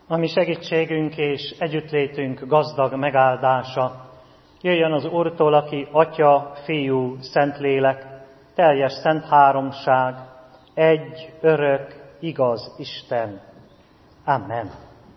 A mi segítségünk és együttlétünk gazdag megáldása jöjjön az Úrtól, aki Atya, Fiú, Szentlélek, teljes szent háromság, egy, örök, igaz Isten. Amen.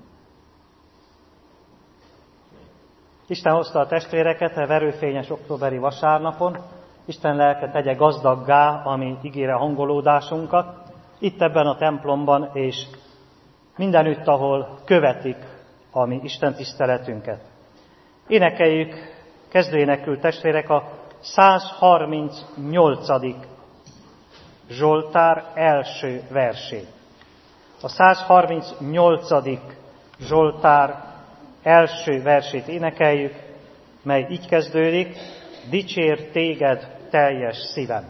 Isten hozta a testvéreket a verőfényes októberi vasárnapon. Isten lelke tegye gazdaggá a mi igére hangolódásunkat, itt ebben a templomban, és mindenütt, ahol követik a mi Isten tiszteletünket. Énekeljük, kezdőénekül testvérek, a 138. Zsoltár első versét. A 138. Zsoltár első versét énekeljük, mely így kezdődik: dicsér téged teljes szívem.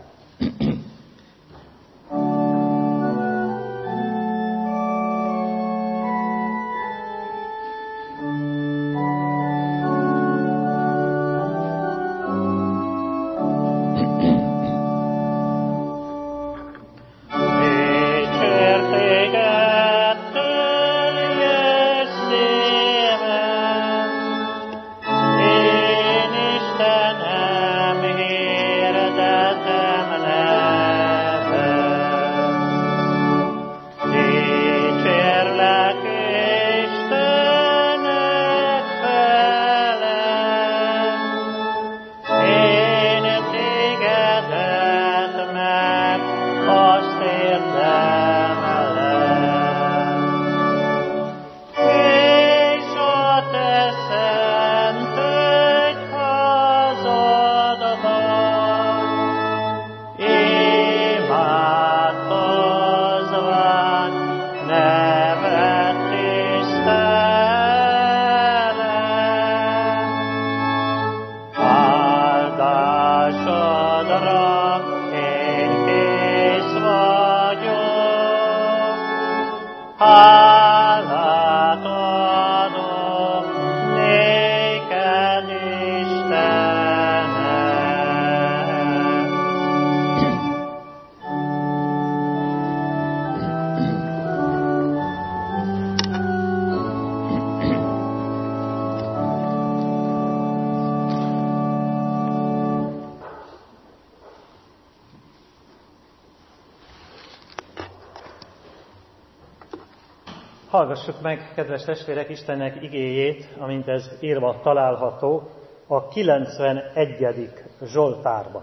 Hallgassuk meg, kedves testvérek, Istennek igéjét, amint ez írva található a 91. Zsoltárban.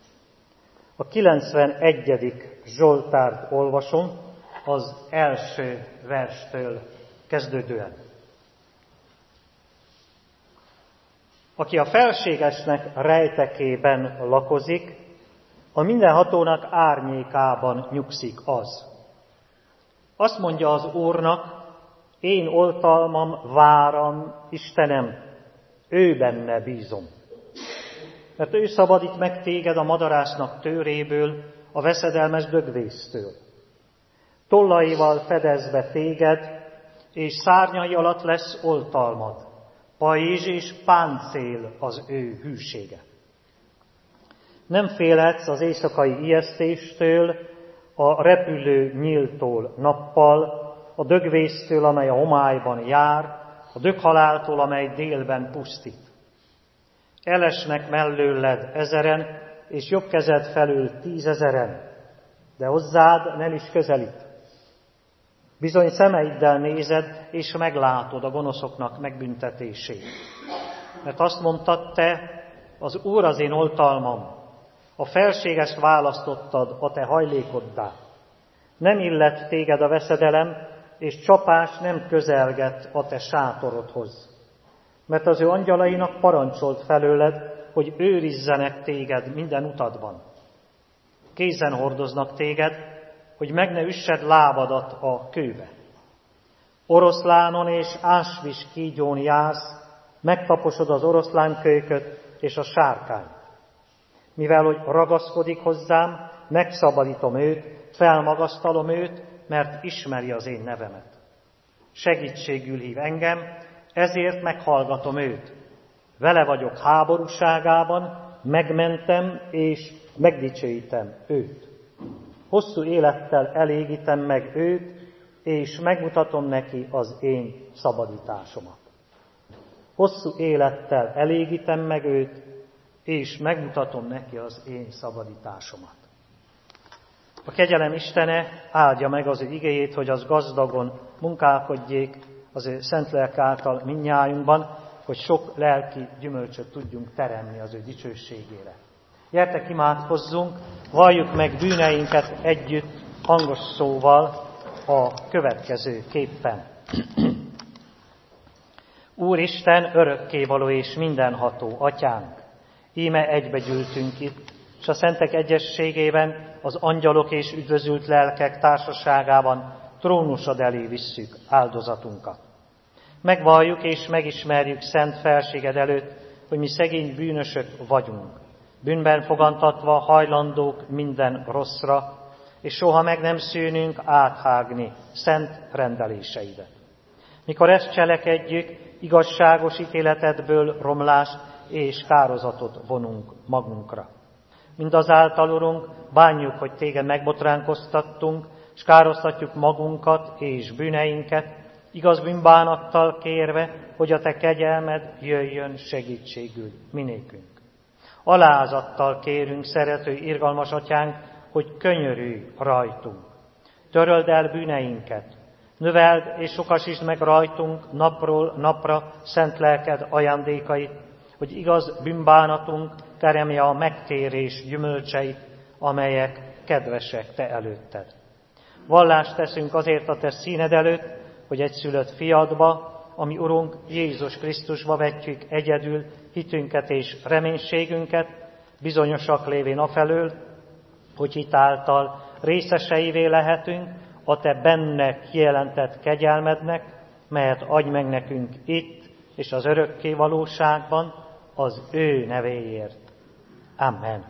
A 91. Zsoltárt olvasom az első verstől kezdődően. Aki a felségesnek rejtekében lakozik, a mindenhatónak árnyékában nyugszik az. Azt mondja az Úrnak: én oltalmam, váram, Istenem, ő benne bízom. Mert ő szabadít meg téged a madarásznak tőréből, a veszedelmes dögvésztől. Tollaival fedez be téged, és szárnyai alatt lesz oltalmad. Pajzs és páncél az ő hűsége. Nem félhetsz az éjszakai ijesztéstől, a repülő nyíltól nappal, a dögvésztől, amely a homályban jár, a döghaláltól, amely délben pusztít. Elesnek mellőled 1000, és jobb kezed felül 10 000, de hozzád nem is közelít. Bizony szemeiddel nézed, és meglátod a gonoszoknak megbüntetését. Mert azt mondtad te: az Úr az én oltalmam, a felségest választottad a te hajlékoddá. Nem illet téged a veszedelem, és csapás nem közelget a te sátorodhoz. Mert az ő angyalainak parancsolt felőled, hogy őrizzenek téged minden utadban. Kézen hordoznak téged, hogy meg ne üssed lábadat a kőbe. Oroszlánon és ásvis kígyón jársz, megtaposod az oroszlánkölyköt és a sárkányt. Mivel hogy ragaszkodik hozzám, megszabadítom őt, felmagasztalom őt, mert ismeri az én nevemet. Segítségül hív engem, ezért meghallgatom őt. Vele vagyok háborúságában, megmentem és megdicsőítem őt. Hosszú élettel elégítem meg őt, és megmutatom neki az én szabadításomat. Hosszú élettel elégítem meg őt, és megmutatom neki az én szabadításomat. A kegyelem Istene áldja meg az ő igéjét, hogy az gazdagon munkálkodjék az ő szent lelk által mindnyájunkban, hogy sok lelki gyümölcsöt tudjunk teremni az ő dicsőségére. Gyertek, imádkozzunk, valljuk meg bűneinket együtt hangos szóval a következő képpen. Úristen, örökkévaló és mindenható Atyánk, íme egybegyűltünk itt, és a szentek egyességében, az angyalok és üdvözült lelkek társaságában trónusod elé visszük áldozatunkat. Megvalljuk és megismerjük szent felséged előtt, hogy mi szegény bűnösök vagyunk, bűnben fogantatva hajlandók minden rosszra, és soha meg nem szűnünk áthágni szent rendeléseidet. Mikor ezt cselekedjük, igazságos ítéletedből romlást és kározatot vonunk magunkra. Mindazáltal, Urunk, bánjuk, hogy téged megbotránkoztattunk, és károsztatjuk magunkat és bűneinket, igaz bűnbánattal kérve, hogy a te kegyelmed jöjjön segítségül minékünk. Alázattal kérünk, szerető, irgalmas Atyánk, hogy könyörülj rajtunk. Töröld el bűneinket, növeld és sokasítsd meg rajtunk napról napra szent lelked ajándékait, hogy igaz bűnbánatunk teremje a megtérés gyümölcseit, amelyek kedvesek te előtted. Vallást teszünk azért a te színed előtt, hogy egyszülött fiadba, ami Urunk Jézus Krisztusba vetjük egyedül hitünket és reménységünket, bizonyosak lévén afelől, hogy hitáltal részeseivé lehetünk a te benne kijelentett kegyelmednek, melyet adj meg nekünk itt és az örökké valóságban az ő nevéért. Amen.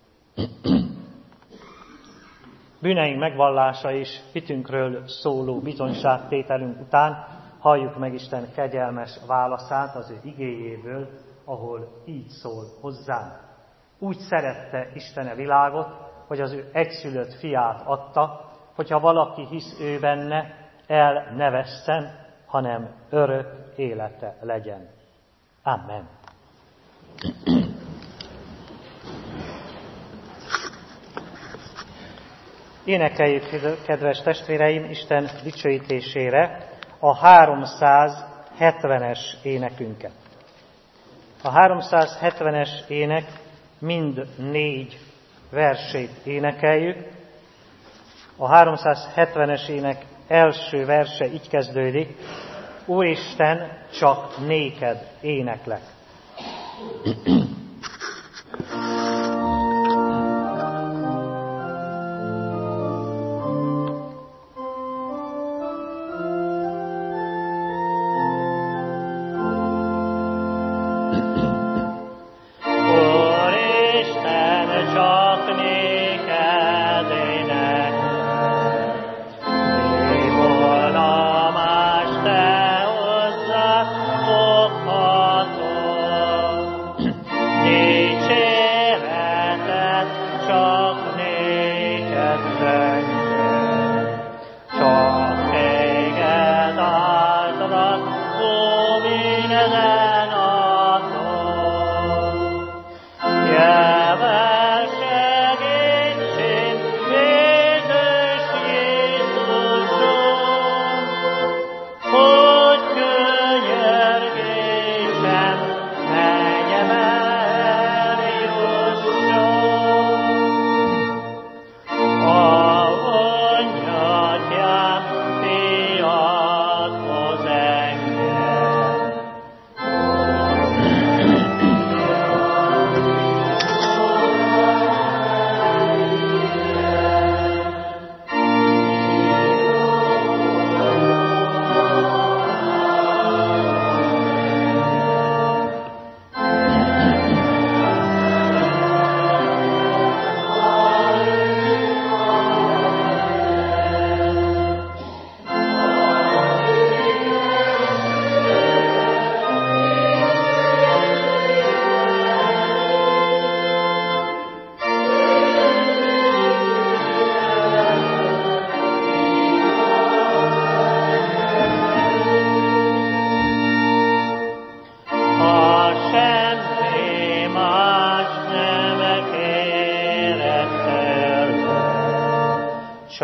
Bűneink megvallása és hitünkről szóló bizonyságtételünk után halljuk meg Isten kegyelmes válaszát az ő igéjéből, ahol így szól hozzánk. Úgy szerette Isten a világot, hogy az ő egyszülött fiát adta, hogyha valaki hisz ő benne, el ne vesszen, hanem örök élete legyen. Amen. Énekeljük, kedves testvéreim, Isten dicsőítésére a 370-es énekünket. A 370-es ének mind 4 versét énekeljük. A 370-es ének első verse így kezdődik: Úristen, csak néked éneklek.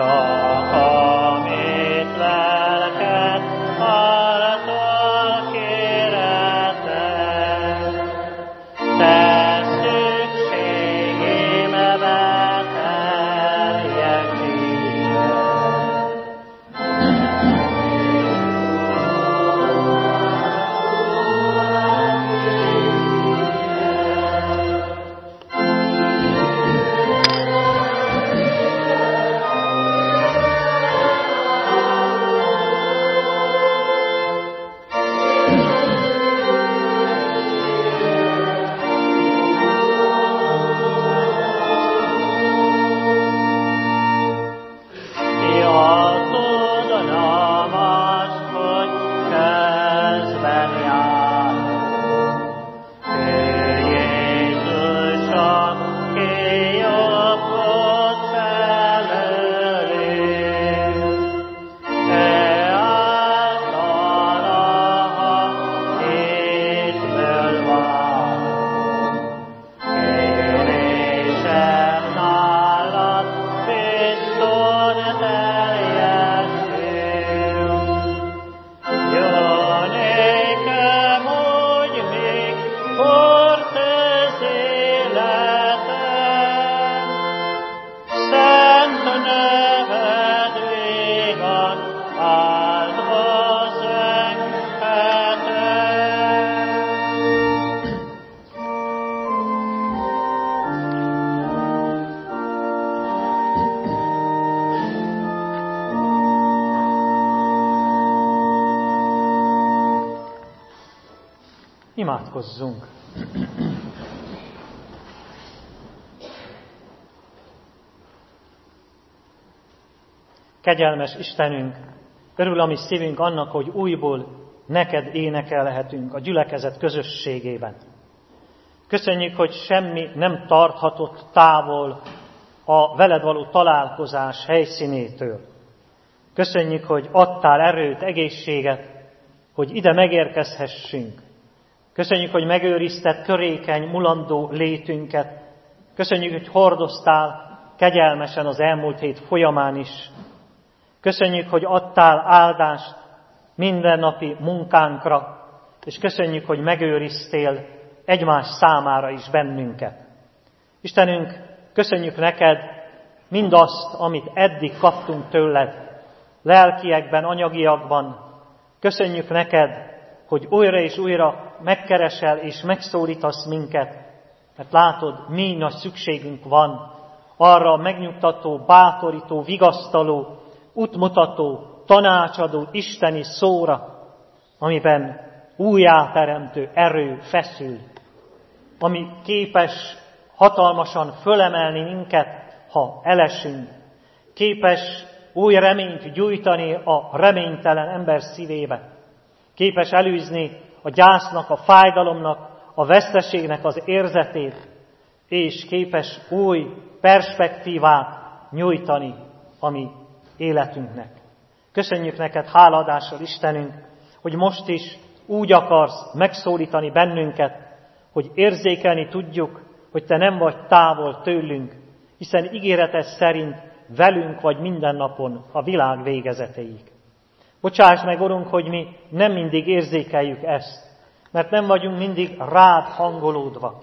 csak amit lelked által kéreted, te szükségébe teljesíted. Imádkozzunk! Kegyelmes Istenünk, örül a mi szívünk annak, hogy újból neked énekelhetünk a gyülekezet közösségében. Köszönjük, hogy semmi nem tarthatott távol a veled való találkozás helyszínétől. Köszönjük, hogy adtál erőt, egészséget, hogy ide megérkezhessünk. Köszönjük, hogy megőrizted törékeny, mulandó létünket. Köszönjük, hogy hordoztál kegyelmesen az elmúlt hét folyamán is. Köszönjük, hogy adtál áldást mindennapi munkánkra, és köszönjük, hogy megőriztél egymás számára is bennünket. Istenünk, köszönjük neked mindazt, amit eddig kaptunk tőled, lelkiekben, anyagiakban. Köszönjük neked, hogy újra és újra megkeresel és megszólítasz minket, mert látod, mi nagy szükségünk van arra a megnyugtató, bátorító, vigasztaló, útmutató, tanácsadó isteni szóra, amiben újjáteremtő erő feszül, ami képes hatalmasan fölemelni minket, ha elesünk, képes új reményt gyújtani a reménytelen ember szívébe, képes elűzni a gyásznak, a fájdalomnak, a veszteségnek az érzetét, és képes új perspektívát nyújtani a mi életünknek. Köszönjük neked hálaadással, Istenünk, hogy most is úgy akarsz megszólítani bennünket, hogy érzékelni tudjuk, hogy te nem vagy távol tőlünk, hiszen ígéretes szerint velünk vagy minden napon a világ végezetéig. Bocsáss meg, Urunk, hogy mi nem mindig érzékeljük ezt, mert nem vagyunk mindig rád hangolódva.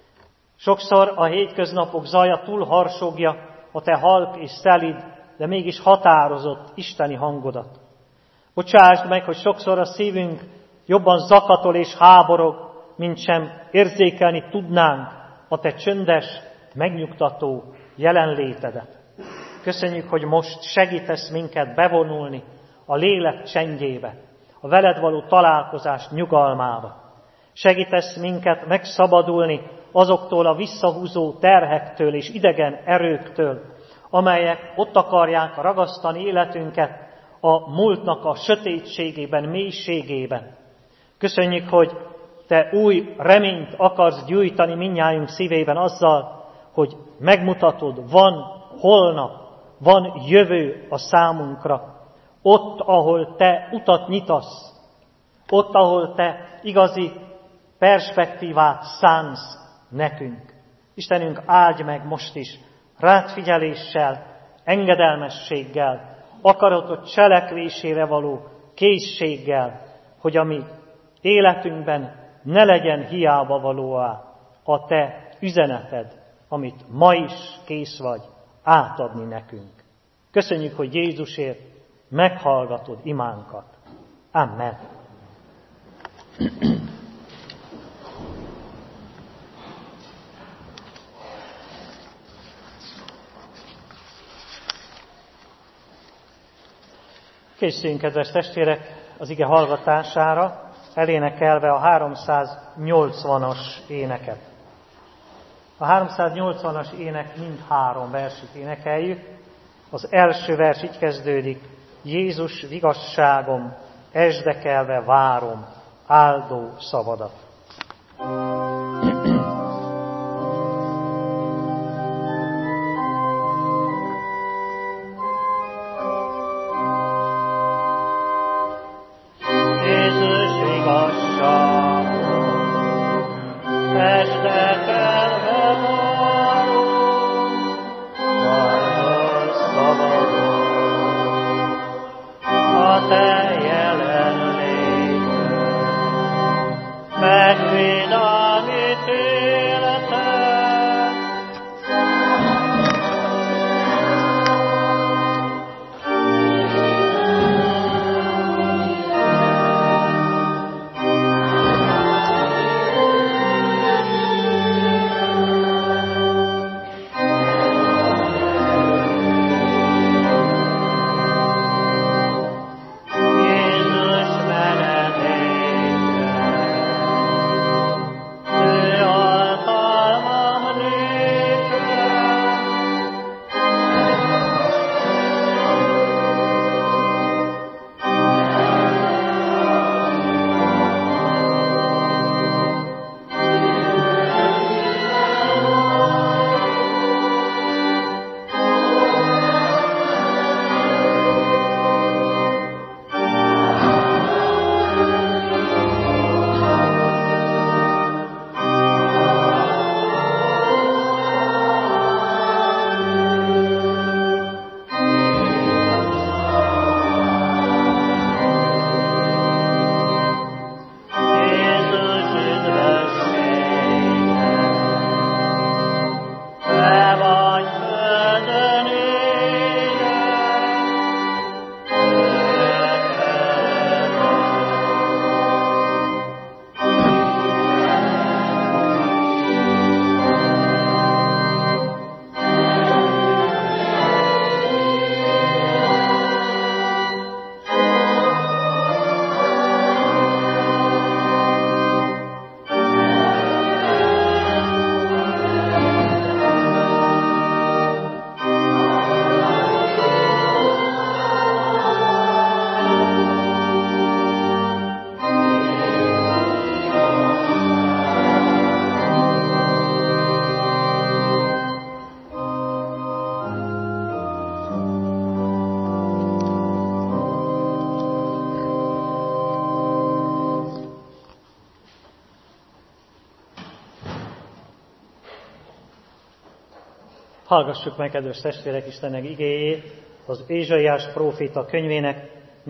Sokszor a hétköznapok zaja túlharsogja a te halk és szelíd, de mégis határozott isteni hangodat. Bocsásd meg, hogy sokszor a szívünk jobban zakatol és háborog, mint sem érzékelni tudnánk a te csöndes, megnyugtató jelenlétedet. Köszönjük, hogy most segítesz minket bevonulni a lélek csendjébe, a veled való találkozás nyugalmába. Segítesz minket megszabadulni azoktól a visszahúzó terhektől és idegen erőktől, amelyek ott akarják ragasztani életünket a múltnak a sötétségében, mélységében. Köszönjük, hogy te új reményt akarsz gyújtani mindnyájunk szívében azzal, hogy megmutatod, van holnap, van jövő a számunkra. Ott, ahol te utat nyitasz, ott, ahol te igazi perspektívát szánsz nekünk. Istenünk, áldj meg most is rád figyeléssel, engedelmességgel, akaratot cselekvésére való készséggel, hogy a mi életünkben ne legyen hiába valóá a Te üzeneted, amit ma is kész vagy átadni nekünk. Köszönjük, hogy Jézusért meghallgatod imánkat. Amen. Készüljünk, kedves testvérek, az ige hallgatására, elénekelve a 380-as éneket. A 380-as ének mind 3 verset énekeljük. Az első vers így kezdődik: Jézus, vigasságom, esdekelve várom áldó szavadat. Hallgassuk meg, kedves testvérek, Istennek igéjét az Ézsaiás próféta könyvének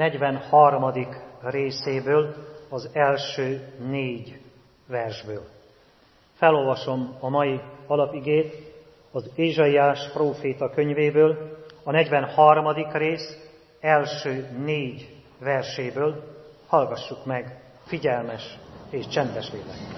43. részéből, az első 4 versből. Felolvasom a mai alapigét az Ézsaiás próféta könyvéből, a 43. rész első 4 verséből. Hallgassuk meg figyelmes és csendes lélekkel.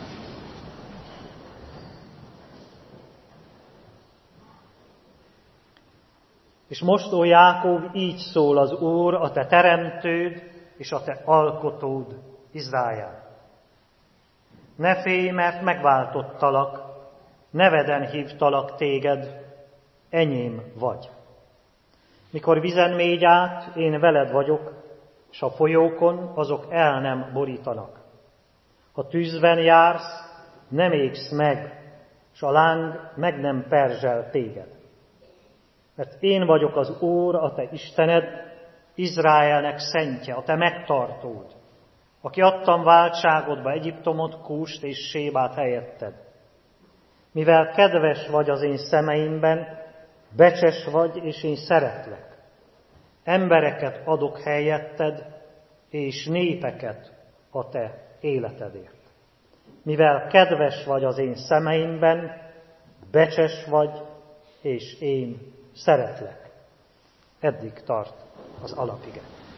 És most, ó Jákob, így szól az Úr, a te teremtőd és a te alkotód, Izrael. Ne félj, mert megváltottalak, neveden hívtalak téged, enyém vagy. Mikor vizen mégy át, én veled vagyok, s a folyókon azok el nem borítanak. Ha tűzben jársz, nem égsz meg, s a láng meg nem perzsel téged. Mert én vagyok az Úr, a te Istened, Izraelnek szentje, a te megtartód, aki adtam váltságodba Egyiptomot, Kúst és Sébát helyetted. Mivel kedves vagy az én szemeimben, becses vagy, és én szeretlek. Embereket adok helyetted, és népeket a te életedért. Mivel kedves vagy az én szemeimben, becses vagy, és én szeretlek. Eddig tart az alapige.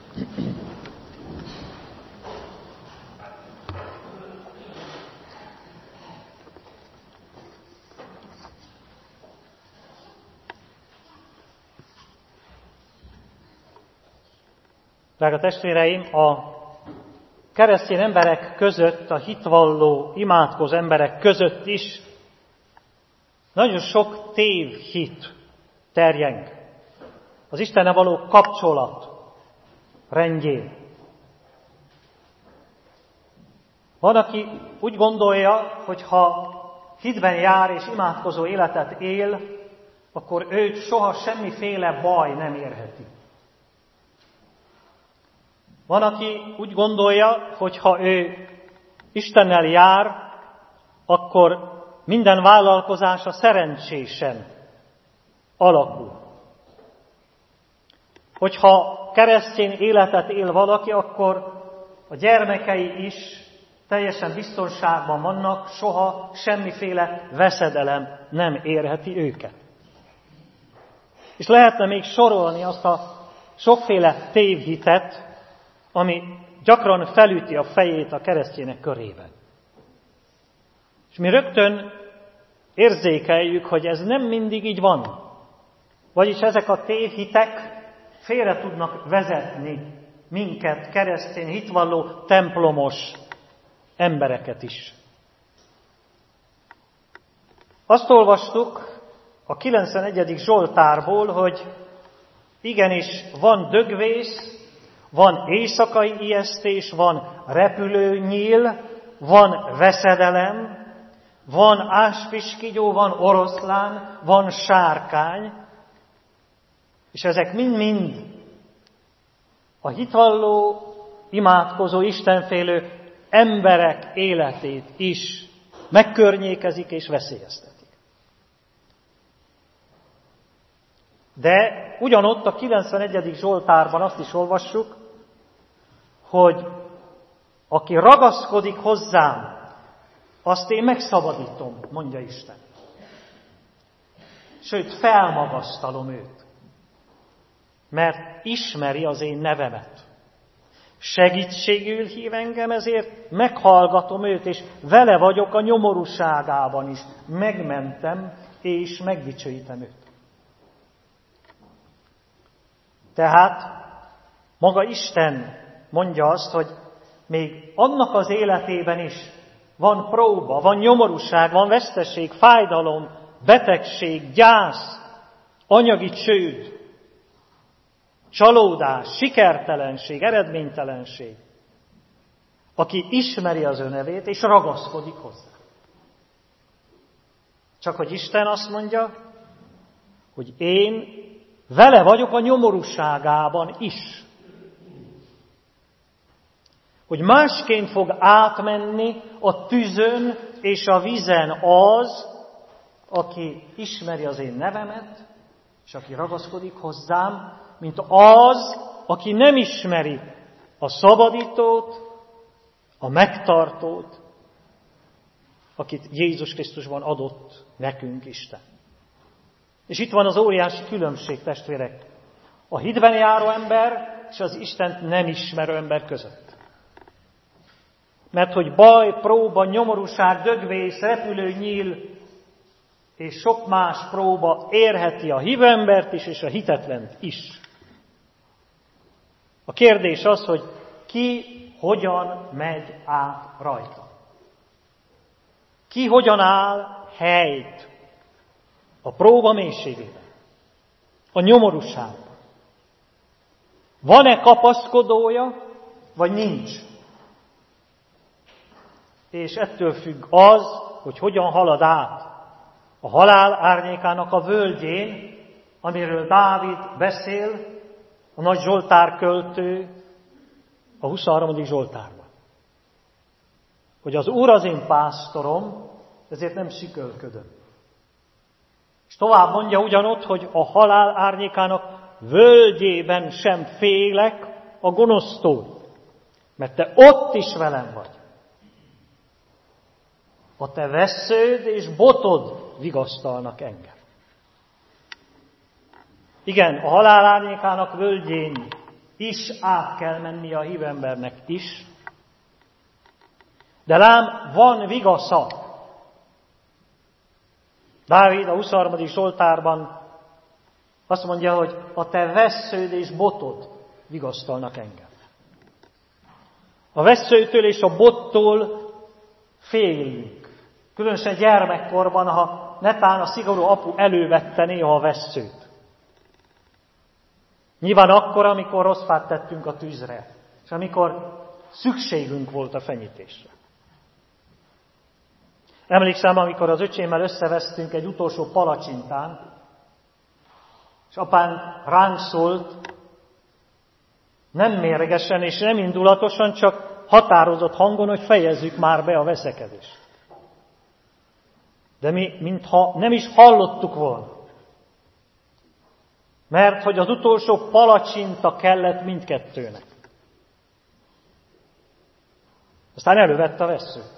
Drága testvéreim, a keresztény emberek között, a hitvalló, imádkozó emberek között is nagyon sok tévhit terjeng az Istennel való kapcsolat rendjén. Van, aki úgy gondolja, hogy ha hitben jár és imádkozó életet él, akkor őt soha semmiféle baj nem érheti. Van, aki úgy gondolja, hogy ha ő Istennel jár, akkor minden vállalkozása szerencsésen alakul. Hogyha keresztény életet él valaki, akkor a gyermekei is teljesen biztonságban vannak, soha semmiféle veszedelem nem érheti őket. És lehetne még sorolni azt a sokféle tévhitet, ami gyakran felüti a fejét a keresztjének körében. És mi rögtön érzékeljük, hogy ez nem mindig így van. Vagyis ezek a tévhitek félre tudnak vezetni minket, keresztény, hitvalló, templomos embereket is. Azt olvastuk a 91. Zsoltárból, hogy igenis van dögvész, van éjszakai ijesztés, van repülőnyíl, van veszedelem, van áspiskigyó, van oroszlán, van sárkány, és ezek mind-mind a hitvalló, imádkozó, istenfélő emberek életét is megkörnyékezik és veszélyeztetik. De ugyanott a 91. Zsoltárban azt is olvassuk, hogy aki ragaszkodik hozzám, azt én megszabadítom, mondja Isten. Sőt, felmagasztalom őt, mert ismeri az én nevemet. Segítségül hív engem, ezért meghallgatom őt, és vele vagyok a nyomorúságában is. Megmentem, és megdicsőítem őt. Tehát maga Isten mondja azt, hogy még annak az életében is van próba, van nyomorúság, van veszteség, fájdalom, betegség, gyász, anyagi csőd, csalódás, sikertelenség, eredménytelenség. Aki ismeri az ő nevét, és ragaszkodik hozzá. Csak hogy Isten azt mondja, hogy én vele vagyok a nyomorúságában is. Hogy másként fog átmenni a tüzön és a vízen az, aki ismeri az én nevemet, és aki ragaszkodik hozzám, mint az, aki nem ismeri a szabadítót, a megtartót, akit Jézus Krisztusban adott nekünk Isten. És itt van az óriási különbség, testvérek, a hitben járó ember és az Istent nem ismerő ember között. Mert hogy baj, próba, nyomorúság, dögvész, repülőnyíl és sok más próba érheti a hívő embert is, és a hitetlent is. A kérdés az, hogy ki hogyan megy át rajta. Ki hogyan áll helyt a próba mélységében, a nyomorúságban. Van-e kapaszkodója, vagy nincs? És ettől függ az, hogy hogyan halad át a halál árnyékának a völgyén, amiről Dávid beszél, a nagy Zsoltár költő a 23. Zsoltárban. Hogy az Úr az én pásztorom, ezért nem sikölködöm. És tovább mondja ugyanott, hogy a halál árnyékának völgyében sem félek a gonosztól, mert te ott is velem vagy. A te vessződ és botod vigasztalnak engem. Igen, a halál árnyékának völgyén is át kell menni a hívembernek is, de lám van vigasza. Dávid a 23. Zsoltárban azt mondja, hogy a te vessződ és botod vigasztalnak engem. A vesszőtől és a bottól félünk. Különösen gyermekkorban, ha netán a szigorú apu elővette néha a vesszőt. Nyilván akkor, amikor rossz fát tettünk a tűzre, és amikor szükségünk volt a fenyítésre. Emlékszem, amikor az öcsémmel összevesztünk egy utolsó palacsintán, és apám ránk szólt, nem mérgesen és nem indulatosan, csak határozott hangon, hogy fejezzük már be a veszekedést. De mi, mintha nem is hallottuk volna. Mert hogy az utolsó palacsinta kellett mindkettőnek. Aztán elővette a vesszőt.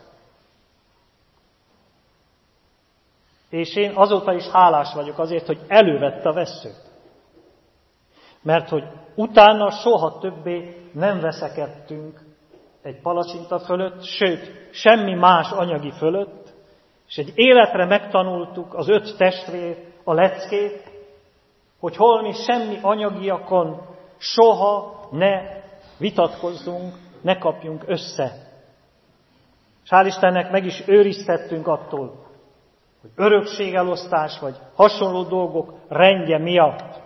És én azóta is hálás vagyok azért, hogy elővette a vesszőt. Mert hogy utána soha többé nem veszekedtünk egy palacsinta fölött, sőt, semmi más anyagi fölött, és egy életre megtanultuk az 5 testvér a leckét, hogy holmi semmi anyagiakon soha ne vitatkozzunk, ne kapjunk össze. És hál' Istennek meg is őriztettünk attól, hogy örökségelosztás vagy hasonló dolgok rendje miatt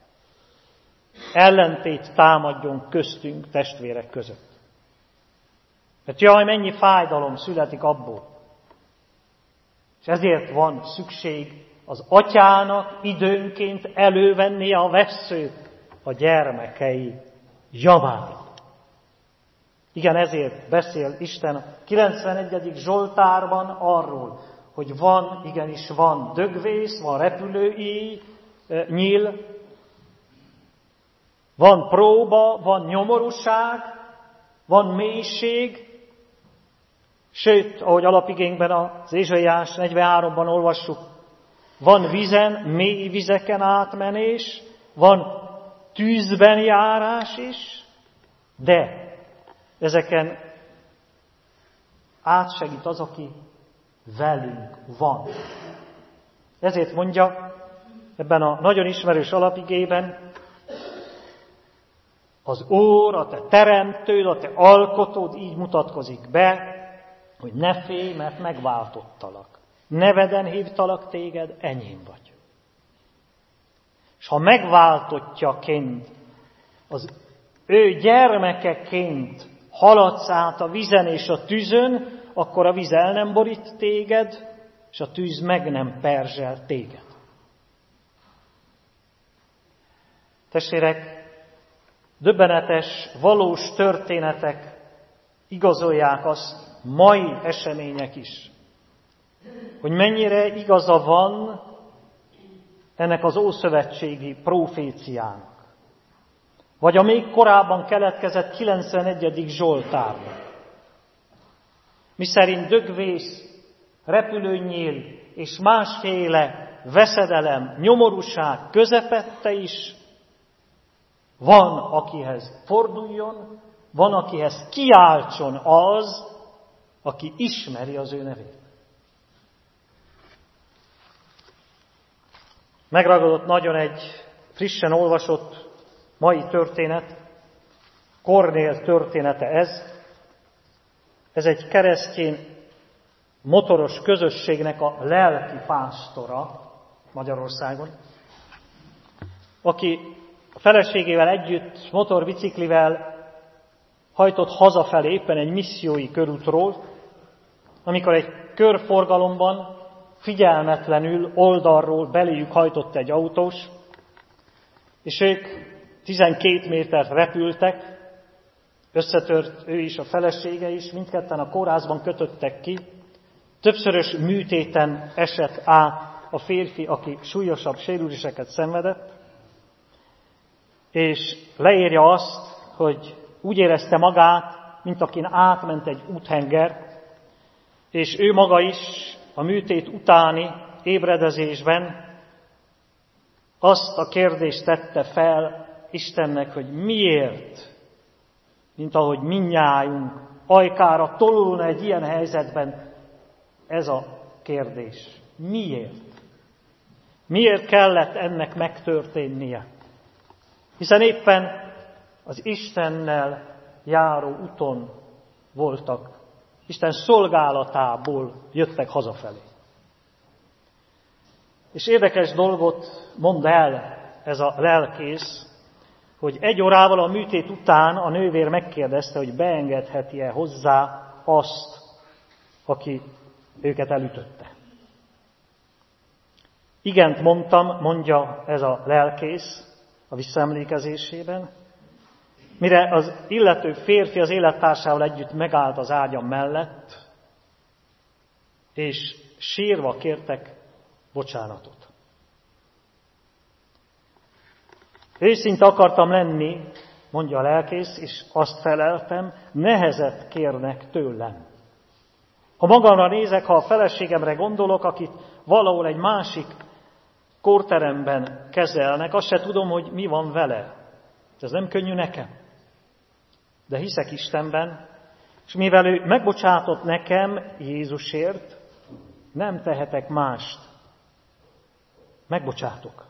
ellentét támadjon köztünk, testvérek között. Mert jaj, mennyi fájdalom születik abból. És ezért van szükség az atyának időnként elővenni a vesszőt a gyermekei javára. Igen, ezért beszél Isten a 91. Zsoltárban arról, hogy igenis van dögvész, van repülőíj, nyíl, van próba, van nyomorúság, van mélység, sőt, ahogy alapigénkben az Ézsaiás 43-ban olvassuk, van vízen, mély vizeken átmenés, van tűzben járás is, de ezeken átsegít az, aki velünk van. Ezért mondja ebben a nagyon ismerős alapigében, az Úr, a te teremtőd, a te alkotód így mutatkozik be, hogy ne félj, mert megváltottalak. Neveden hívtalak téged, enyém vagy. És ha megváltottjaként, az ő gyermekeként haladsz át a vízen és a tűzön, akkor a víz el nem borít téged, és a tűz meg nem perzsel téged. Testvérek, döbbenetes, valós történetek igazolják azt, mai események is, hogy mennyire igaza van ennek az ószövetségi proféciának. Vagy a még korábban keletkezett 91. Zsoltárban. Miszerint dögvész, repülőnyíl és másféle veszedelem, nyomorúság közepette is van, akihez forduljon, van, akihez kiáltson az, aki ismeri az ő nevét. Megragadott nagyon egy frissen olvasott mai történet, Kornél története ez. Ez egy keresztény motoros közösségnek a lelki pásztora Magyarországon, aki a feleségével együtt motorbiciklivel hajtott hazafelé éppen egy missziói körútról, amikor egy körforgalomban figyelmetlenül oldalról beléjük hajtott egy autós, és ők 12 métert repültek, összetört ő is, a felesége is, mindketten a kórházban kötöttek ki, többszörös műtéten esett át a férfi, aki súlyosabb sérüléseket szenvedett, és leírja azt, hogy úgy érezte magát, mint akin átment egy úthenger, és ő maga is a műtét utáni ébredezésben azt a kérdést tette fel Istennek, hogy miért, mint ahogy mindnyájunk ajkára tolulna egy ilyen helyzetben ez a kérdés. Miért? Miért kellett ennek megtörténnie? Hiszen éppen az Istennel járó úton voltak, Isten szolgálatából jöttek hazafelé. És érdekes dolgot mond el ez a lelkész, hogy 1 órával a műtét után a nővér megkérdezte, hogy beengedheti-e hozzá azt, aki őket elütötte. Igent mondtam, mondja ez a lelkész a visszaemlékezésében, mire az illető férfi az élettársával együtt megállt az ágyam mellett, és sírva kértek bocsánatot. Őszinte akartam lenni, mondja a lelkész, és azt feleltem, nehezet kérnek tőlem. Ha magamra nézek, ha a feleségemre gondolok, akit valahol egy másik kórteremben kezelnek, azt se tudom, hogy mi van vele. Ez nem könnyű nekem. De hiszek Istenben, és mivel ő megbocsátott nekem Jézusért, nem tehetek mást. Megbocsátok.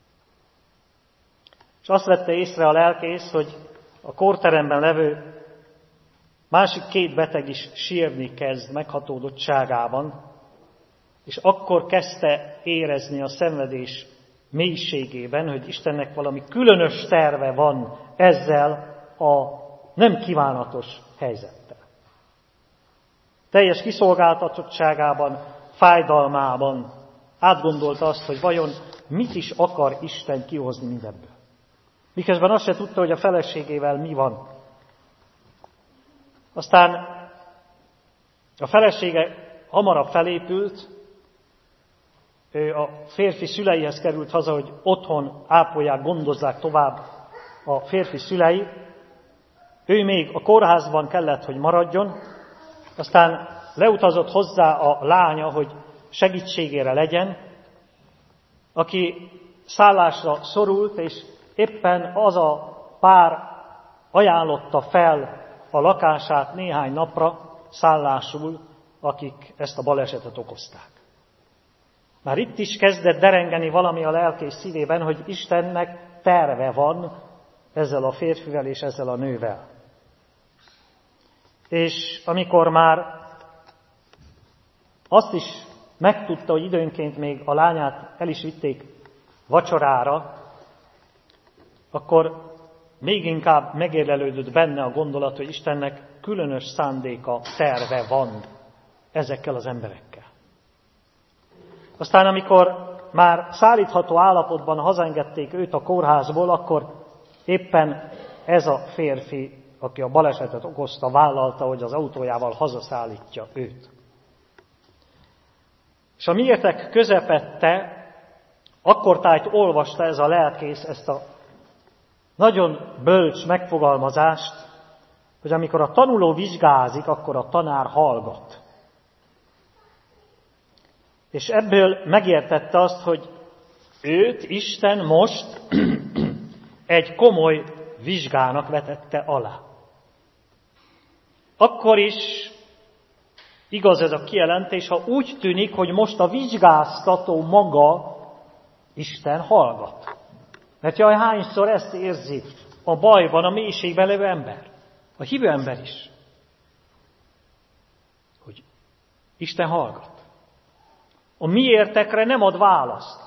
És azt vette észre a lelkész, hogy a kórteremben levő másik 2 beteg is sírni kezd meghatódottságában, és akkor kezdte érezni a szenvedés mélységében, hogy Istennek valami különös terve van ezzel a nem kívánatos helyzettel. Teljes kiszolgáltatottságában, fájdalmában átgondolta azt, hogy vajon mit is akar Isten kihozni mindebből. Miközben azt se tudta, hogy a feleségével mi van. Aztán a felesége hamarabb felépült, ő a férfi szüleihez került haza, hogy otthon ápolják, gondozzák tovább a férfi szülei. Ő még a kórházban kellett, hogy maradjon, aztán leutazott hozzá a lánya, hogy segítségére legyen, aki szállásra szorult, és éppen az a pár ajánlotta fel a lakását néhány napra szállásul, akik ezt a balesetet okozták. Már itt is kezdett derengeni valami a lelkész szívében, hogy Istennek terve van ezzel a férfivel és ezzel a nővel. És amikor már azt is megtudta, hogy időnként még a lányát el is vitték vacsorára, akkor még inkább megérlelődött benne a gondolat, hogy Istennek különös szándéka, terve van ezekkel az emberekkel. Aztán, amikor már szállítható állapotban hazaengedték őt a kórházból, akkor éppen ez a férfi, aki a balesetet okozta, vállalta, hogy az autójával hazaszállítja őt. És a miétek közepette, akkortájt olvasta ez a lelkész ezt a nagyon bölcs megfogalmazást, hogy amikor a tanuló vizsgázik, akkor a tanár hallgat. És ebből megértette azt, hogy őt Isten most egy komoly vizsgának vetette alá. Akkor is igaz ez a kijelentés, ha úgy tűnik, hogy most a vizsgáztató maga Isten hallgat. Mert jaj, hányszor ezt érzi a bajban, a mélységben levő ember, a hívő ember is, hogy Isten hallgat. A miértekre nem ad választ.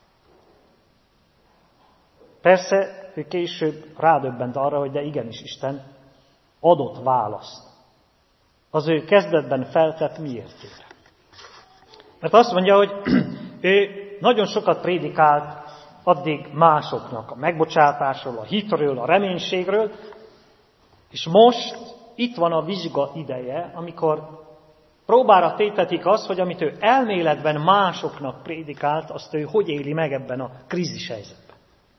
Persze, ő később rádöbbent arra, hogy de igenis Isten adott választ az ő kezdetben feltett miértére. Mert azt mondja, hogy ő nagyon sokat prédikált addig másoknak a megbocsátásról, a hitről, a reménységről, és most itt van a vizsga ideje, amikor próbára tétetik azt, hogy amit ő elméletben másoknak prédikált, azt ő hogy éli meg ebben a krízis helyzetben.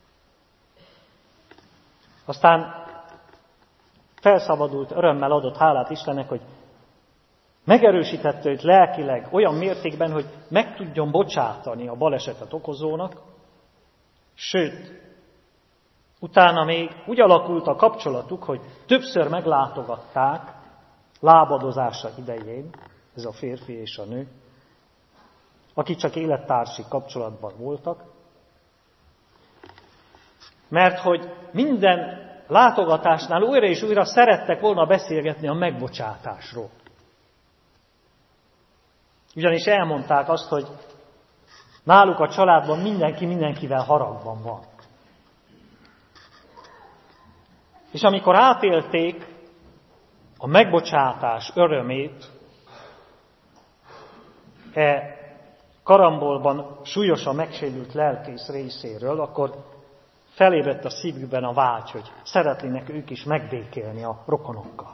Aztán felszabadult, örömmel adott hálát Istennek, hogy megerősítette őt lelkileg olyan mértékben, hogy meg tudjon bocsátani a balesetet okozónak, sőt, utána még úgy alakult a kapcsolatuk, hogy többször meglátogatták lábadozása idején, ez a férfi és a nő, akik csak élettársi kapcsolatban voltak, mert hogy minden látogatásnál újra és újra szerettek volna beszélgetni a megbocsátásról. Ugyanis elmondták azt, hogy náluk a családban mindenki mindenkivel haragban van. És amikor átélték a megbocsátás örömét, karambolban súlyosan megsérült lelkész részéről, akkor felébredt a szívükben a vágy, hogy szeretnének ők is megbékélni a rokonokkal.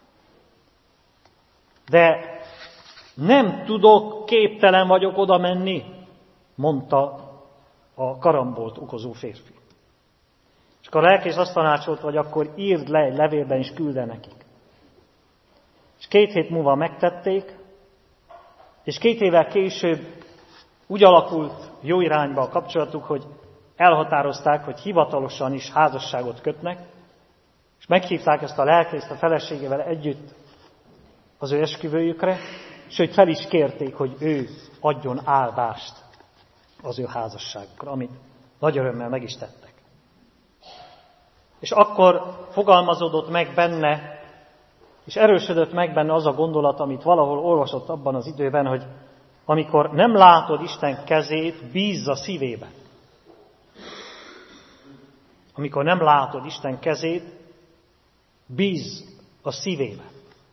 De nem tudok, képtelen vagyok oda menni, mondta a karambolt okozó férfi. És akkor a lelkész azt tanácsolt, hogy akkor írd le egy levélben, és külde nekik. És 2 hét múlva megtették, és 2 évvel később úgy alakult jó irányba a kapcsolatuk, hogy elhatározták, hogy hivatalosan is házasságot kötnek, és meghívták ezt a lelkészt a feleségével együtt az ő esküvőjükre, sőt fel is kérték, hogy ő adjon áldást az ő házasságukra, amit nagy örömmel meg is tettek. És akkor fogalmazódott meg benne, és erősödött meg benne az a gondolat, amit valahol olvasott abban az időben, hogy amikor nem látod Isten kezét, bízz a szívében. Amikor nem látod Isten kezét, bízz a szívében.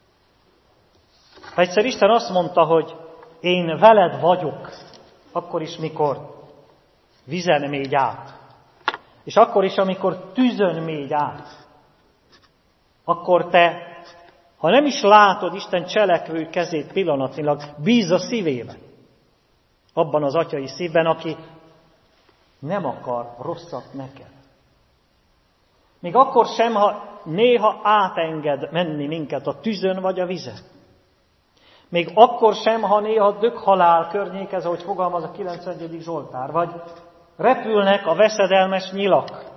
Ha egyszer Isten azt mondta, hogy én veled vagyok, akkor is, mikor vizen mégy át, és akkor is, amikor tűzön mégy át, akkor te, ha nem is látod Isten cselekvő kezét pillanatnyilag, bízz a szívében. Abban az atyai szívben, aki nem akar rosszat neked. Még akkor sem, ha néha átenged menni minket a tűzön vagy a vizen. Még akkor sem, ha néha döghalál környékez, ahogy fogalmaz a 91. Zsoltár, vagy repülnek a veszedelmes nyilak,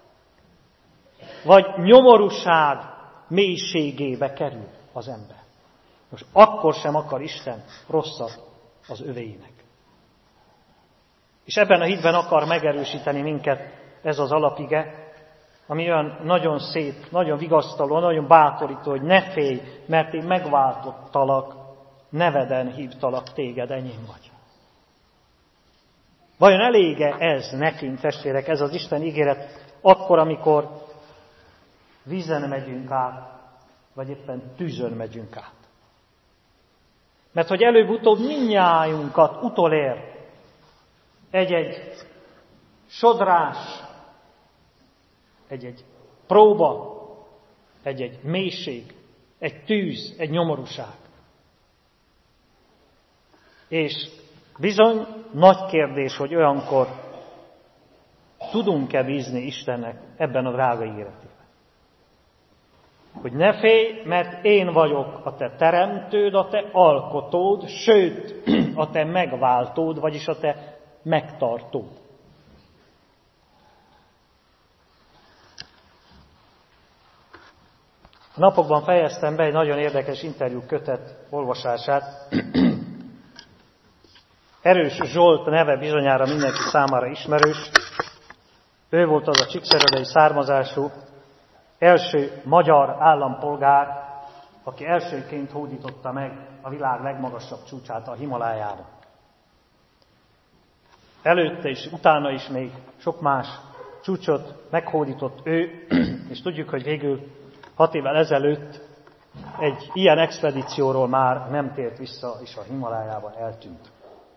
vagy nyomorúság mélységébe kerül az ember. Most akkor sem akar Isten rosszat az övéinek. És ebben a hitben akar megerősíteni minket ez az alapige, ami olyan nagyon szép, nagyon vigasztaló, nagyon bátorító, hogy ne félj, mert én megváltottalak, neveden hívtalak téged, enyém vagy. Vajon elége ez nekünk, testvérek, ez az Isten ígéret, akkor, amikor vízen megyünk át, vagy éppen tűzön megyünk át? Mert hogy előbb-utóbb mindnyájunkat utolér egy-egy sodrás, egy-egy próba, egy-egy mélység, egy tűz, egy nyomorúság. És bizony nagy kérdés, hogy olyankor tudunk-e bízni Istennek ebben a drága ígéretében. Hogy ne félj, mert én vagyok a te teremtőd, a te alkotód, sőt, a te megváltód, vagyis a te megtartód. A napokban fejeztem be egy nagyon érdekes interjú kötet olvasását. Erős Zsolt neve bizonyára mindenki számára ismerős. Ő volt az a csíkszeredai származású első magyar állampolgár, aki elsőként hódította meg a világ legmagasabb csúcsát, a Himalájában. Előtte és utána is még sok más csúcsot meghódított ő, és tudjuk, hogy végül 6 évvel ezelőtt egy ilyen expedícióról már nem tért vissza, és a Himalájában eltűnt.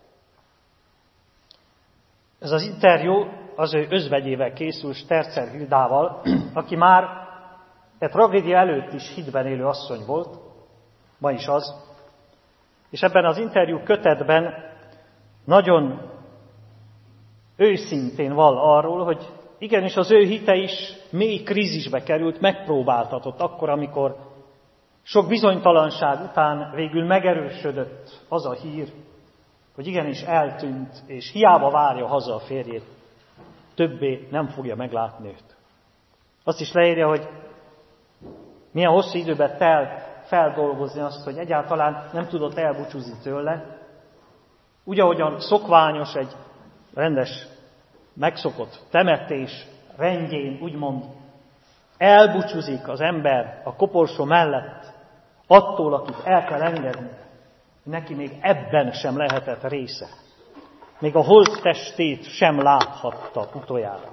Ez az interjú az ő özvegyével készül, Sterzer Hildával, aki már egy tragédia előtt is hitben élő asszony volt, ma is az, És ebben az interjú kötetben nagyon őszintén vall arról, hogy igenis az ő hite is mély krízisbe került, megpróbáltatott akkor, amikor sok bizonytalanság után végül megerősödött az a hír, hogy igenis eltűnt, és hiába várja haza a férjét, többé nem fogja meglátni őt. Azt is leírja, hogy milyen hosszú időbe telt feldolgozni azt, hogy egyáltalán nem tudott elbúcsúzni tőle. Úgy, ahogyan szokványos egy rendes, megszokott temetés rendjén, úgymond elbúcsúzik az ember a koporsó mellett attól, akit el kell engedni. Neki még ebben sem lehetett része. Még a holttestét sem láthatta utoljára.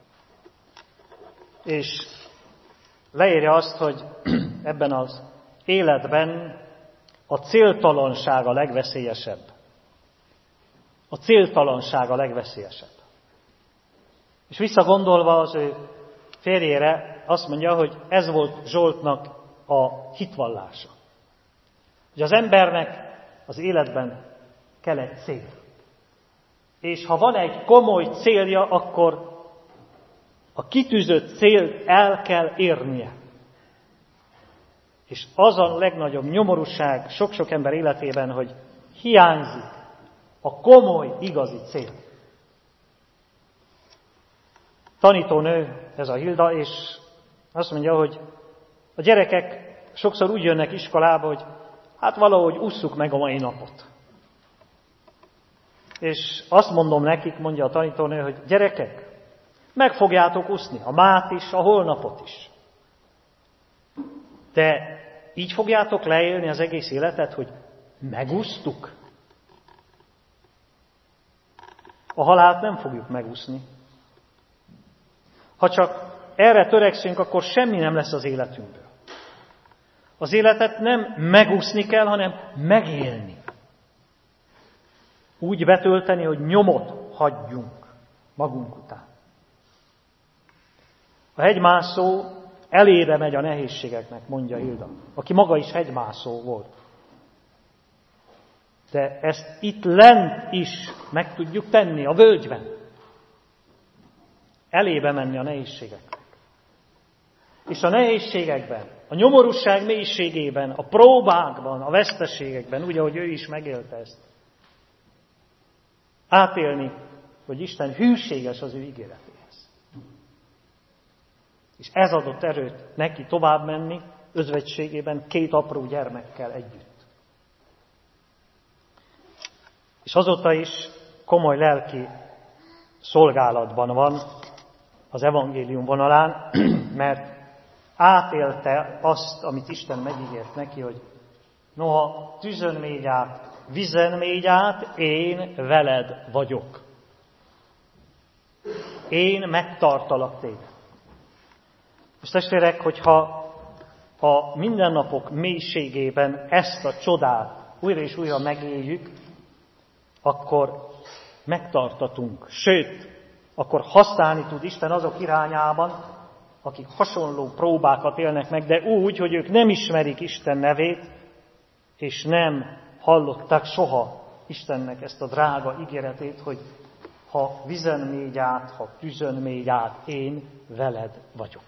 És leírja azt, hogy ebben az életben a céltalanság a legveszélyesebb. A céltalanság a legveszélyesebb. És visszagondolva az ő férjére, azt mondja, hogy ez volt Zsoltnak a hitvallása. Hogy az embernek az életben kell egy cél. És ha van egy komoly célja, akkor a kitűzött célt el kell érnie. És az a legnagyobb nyomorúság sok-sok ember életében, hogy hiányzik a komoly, igazi cél. Tanítónő ez a Hilda, és azt mondja, hogy a gyerekek sokszor úgy jönnek iskolába, hogy hát valahogy usszuk meg a mai napot. És azt mondom nekik, mondja a tanítónő, hogy gyerekek, meg fogjátok úszni a mát is, a holnapot is. De így fogjátok leélni az egész életet, hogy megúsztuk. A halált nem fogjuk megúszni. Ha csak erre törekszünk, akkor semmi nem lesz az életünkből. Az életet nem megúszni kell, hanem megélni. Úgy betölteni, hogy nyomot hagyjunk magunk után. A hegymászó elébe megy a nehézségeknek, mondja Hilda, aki maga is hegymászó volt. De ezt itt lent is meg tudjuk tenni, a völgyben. Elébe menni a nehézségeknek. És a nehézségekben, a nyomorúság mélységében, a próbákban, a veszteségekben, úgy, ahogy ő is megélte ezt. Átélni, hogy Isten hűséges az ő ígéretéhez. És ez adott erőt neki tovább menni, özvegységében 2 apró gyermekkel együtt. És azóta is komoly lelki szolgálatban van az evangélium vonalán, mert átélte azt, amit Isten megígért neki, hogy noha tűzön mégy át, vizen mégy át, én veled vagyok. Én megtartalak téged. És testvérek, hogyha a mindennapok mélységében ezt a csodát újra és újra megéljük, akkor megtartatunk. Sőt, akkor használni tud Isten azok irányában, akik hasonló próbákat élnek meg, de úgy, hogy ők nem ismerik Isten nevét, és nem hallották soha Istennek ezt a drága ígéretét, hogy ha vizen mégy át, ha tűzön mégy át, én veled vagyok.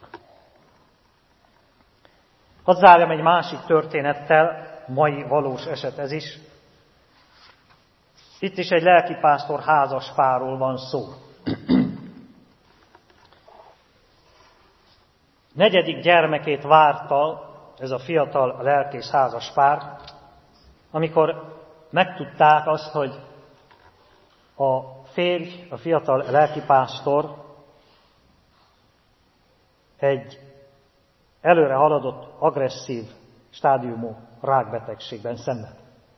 Hadd zárjam egy másik történettel, mai valós eset ez is. Itt is egy lelkipásztor házaspárról van szó. 4. gyermekét várta ez a fiatal lelkész házaspár, amikor megtudták azt, hogy a férj, a fiatal lelkipásztor egy előre haladott, agresszív stádiumú rákbetegségben szenved.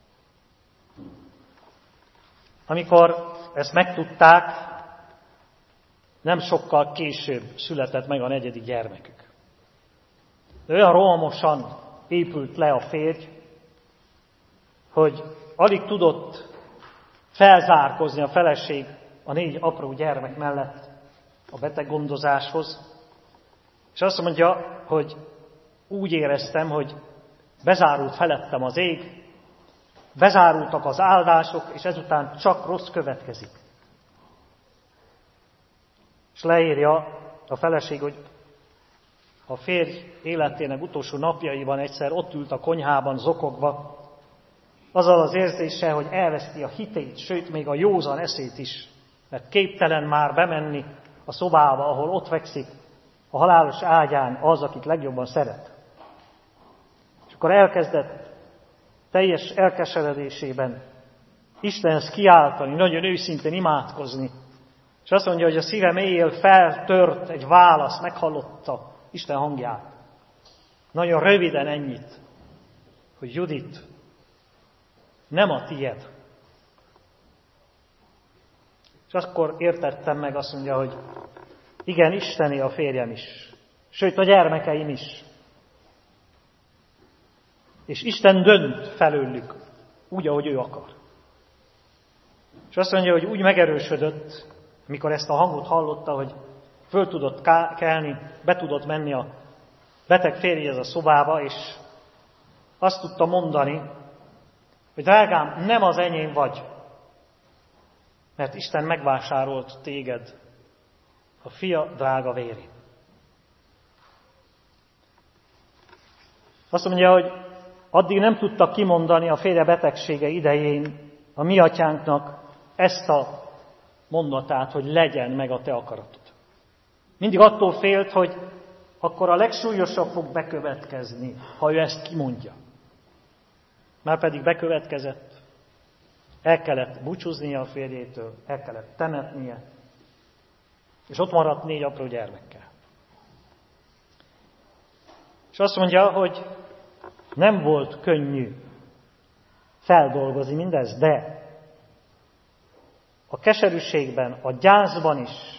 Amikor ezt megtudták, nem sokkal később született meg a 4. gyermekük. De olyan rohamosan épült le a férj, hogy alig tudott felzárkozni a feleség a 4 apró gyermek mellett a beteggondozáshoz. És azt mondja, hogy úgy éreztem, hogy bezárult felettem az ég, bezárultak az áldások, és ezután csak rossz következik. És leírja a feleség, hogy a férj életének utolsó napjaiban egyszer ott ült a konyhában zokogva, azzal az érzéssel, hogy elveszti a hitét, sőt még a józan eszét is, mert képtelen már bemenni a szobába, ahol ott fekszik a halálos ágyán az, akit legjobban szeret. És akkor elkezdett teljes elkeseredésében Istenhez kiáltani, nagyon őszintén imádkozni, és azt mondja, hogy a szíve mélyéről feltört egy válasz, meghallotta Isten hangját. Nagyon röviden ennyit, hogy Judit, nem a tied. És akkor értettem meg, azt mondja, hogy igen, Istené a férjem is, sőt a gyermekeim is. És Isten dönt felőlük, úgy, ahogy ő akar. És azt mondja, hogy úgy megerősödött, mikor ezt a hangot hallotta, hogy föl tudott kelni, be tudott menni a beteg férjhez a szobába, és azt tudta mondani, hogy drágám, nem az enyém vagy, mert Isten megvásárolt téged a fia drága vérén. Azt mondja, hogy addig nem tudta kimondani a férje betegsége idején a mi atyánknak ezt a mondatát, hogy legyen meg a te akaratod. Mindig attól félt, hogy akkor a legsúlyosabb fog bekövetkezni, ha ő ezt kimondja. Márpedig bekövetkezett, el kellett búcsúznia a férjétől, el kellett temetnie, és ott maradt 4 apró gyermekkel. És azt mondja, hogy nem volt könnyű feldolgozni mindezt, de a keserűségben, a gyászban is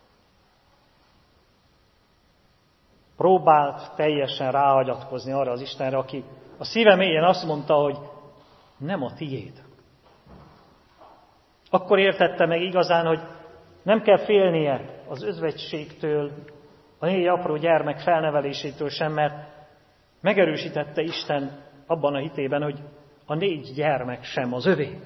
próbált teljesen ráhagyatkozni arra az Istenre, aki a szíve mélyén azt mondta, hogy nem a tiéd. Akkor értette meg igazán, hogy nem kell félnie az özvegységtől, a 4 apró gyermek felnevelésétől sem, mert megerősítette Isten abban a hitében, hogy a 4 gyermek sem az övé.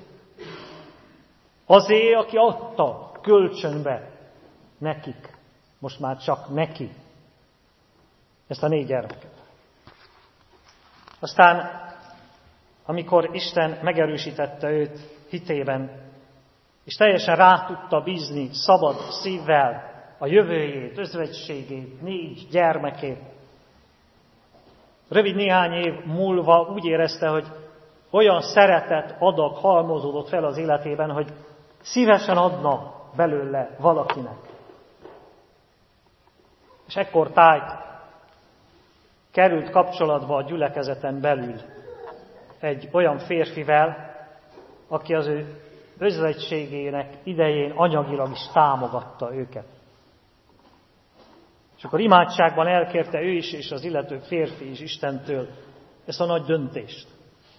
Azé, aki adta kölcsönbe nekik, most már csak neki, ezt a 4 gyermeket. Aztán, amikor Isten megerősítette őt hitében, és teljesen rá tudta bízni szabad szívvel a jövőjét, özvegységét, 4 gyermekét, rövid néhány év múlva úgy érezte, hogy olyan szeretet adag halmozódott fel az életében, hogy szívesen adna belőle valakinek. És ekkor tájt került kapcsolatba a gyülekezeten belül egy olyan férfivel, aki az ő özvegységének idején anyagilag is támogatta őket. És akkor imádságban elkérte ő is, és az illető férfi is Istentől ezt a nagy döntést.